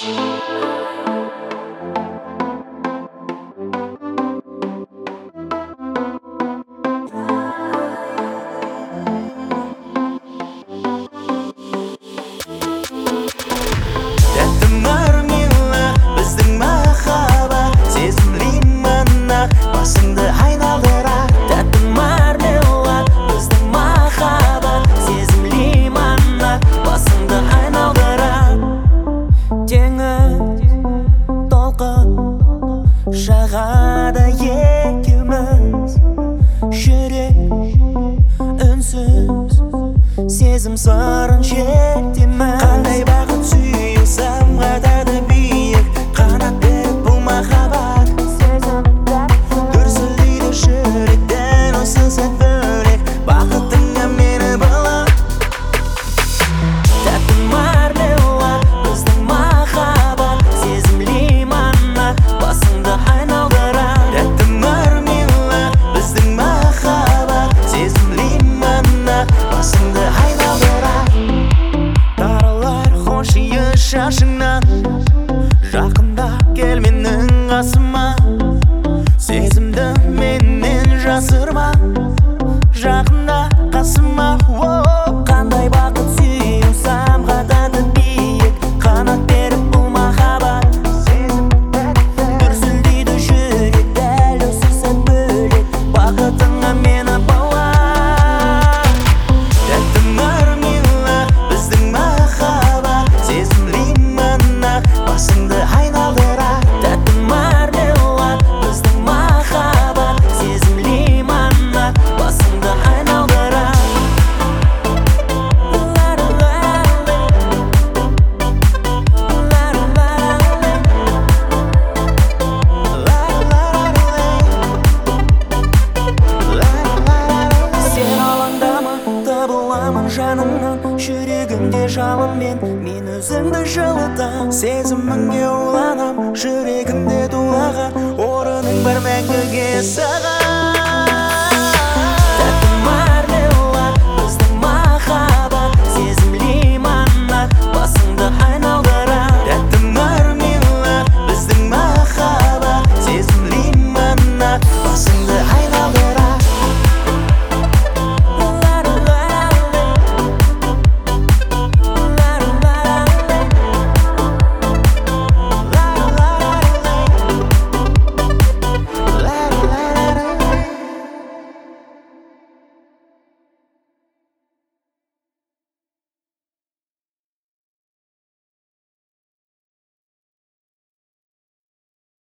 Жағада екеуміз жүрек үнсіз сезім сырын шертеміз. Қандай бақыт сүю самғатады биік қанат беріп бұл махаббат. Дүрсілдейді жүректен осы сәт бөлек бақытыңа мені балап. Тәтті мармелад біздің махаббат, сезім лимонад басыңды айналдырар. Тәтті мармелад біздің махаббат, сезім лимонад басыңды айналдырар. Таралар хош иі шашыңнан, жақында кел менің қасыма. Сезімді менен жасырма, жақында қасыма. Қандай бақыт сүю самғатады биік қанат беріп бұл махаббат. Дүрсілдейді жүрек дәл осы сәт бөлек бақытыңа мені балап. Тәтті мармелад біздің махаббат, сезім лимонад басыңды айналдырар. Тәтті мармелад біздің махаббат, сезім лимонад басыңды айналдырар. Сен алаңдама, табыламын жаныңнан, жүрегімде жалынмен мен өзіңді жылытам. Сезіміңе уланам, жүрегімде тулаған, орының бар мәңгіге саған.